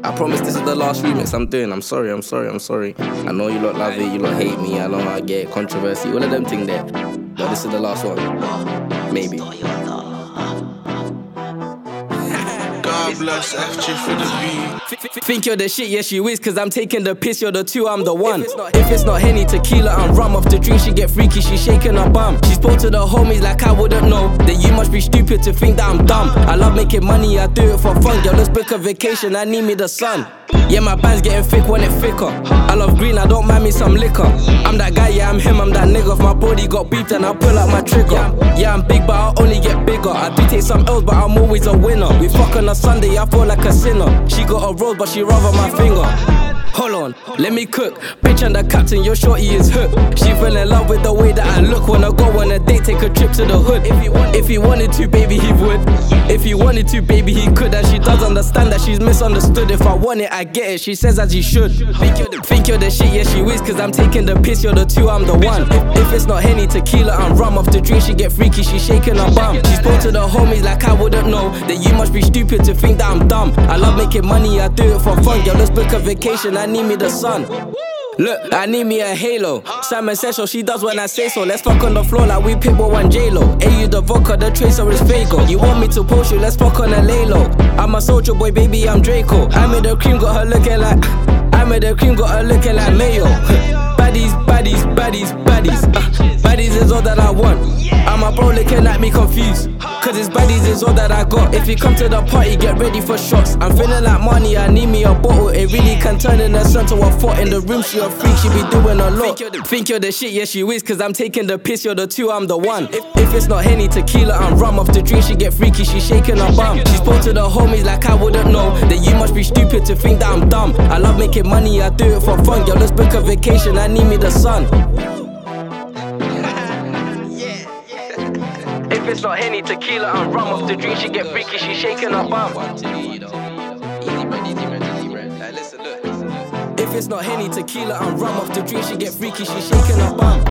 I promise this is the last remix I'm doing. I'm sorry. I know you lot love it, you lot hate me. I know I get controversy, all of them things there. But this is the last one. Maybe. God bless FG for the beat. Think you're the shit, yes you is, cause I'm taking the piss, you're the two, I'm the one. If it's not Henny, tequila and rum, off the drink she get freaky, she shaking her bum. She spoke to the homies like I wouldn't know, that you must be stupid to think that I'm dumb. I love making money, I do it for fun, girl let's book a vacation, I need me the sun. Yeah, my band's getting thick when it thicker. I love green, I don't mind me some liquor. I'm that guy, yeah I'm him, I'm that nigga. If my body got beeped and I pull out my trigger. Yeah, I'm big but I'll only get bigger. I do take some L's but I'm always a winner. We fuck on a Sunday, I feel like a sinner. She got a rose but she rather my finger. Hold on, let me cook. Bitch, I'm the captain, your shorty is hooked. She fell in love with the way that I look. Wanna go on a date, take a trip to the hood. If he wanted to, baby, he would. If he wanted to, baby, he could. And she does understand that she's misunderstood. If I want it, I get it, she says as he should. Think you're the shit, yes she is, cause I'm taking the piss, you're the two, I'm the one. If it's not Henny, tequila and rum, off the drink she get freaky, she shaking her bum. She spoke to the homies like I wouldn't know, that you must be stupid to think that I'm dumb. I love making money, I do it for fun. Girl, let's book a vacation, I need me the sun. Look, I need me a halo. Sam Essential, she does when I say so. Let's fuck on the floor like we Pitbull and J-Lo. You the vodka, the tracer is Fago. You want me to post you, let's fuck on a lay-low. I'm a soldier boy, baby, I'm Draco. I made the cream, got her looking like mayo. Baddies is all that I want. And my bro looking at me confused, cause his baddies is all that I got. If you come to the party, get ready for shots. I'm feeling like money, I need me a bottle. It really can turn in the sun to a fort. In the room, she a freak, she be doing a lot. Think you're the shit, yes she is, cause I'm taking the piss, you're the two, I'm the one. If it's not Henny, tequila and rum, off the drink she get freaky, she shaking her bum. She spoke to the homies like I wouldn't know, that you must be stupid to think that I'm dumb. I love making money, I do it for fun. Girl, let's book a vacation, I need me the sun. If it's not Henny, tequila and rum, off the drink she get freaky, she shaking her bum. If it's not Henny, tequila and rum, off the drink she get freaky, she shaking her bum.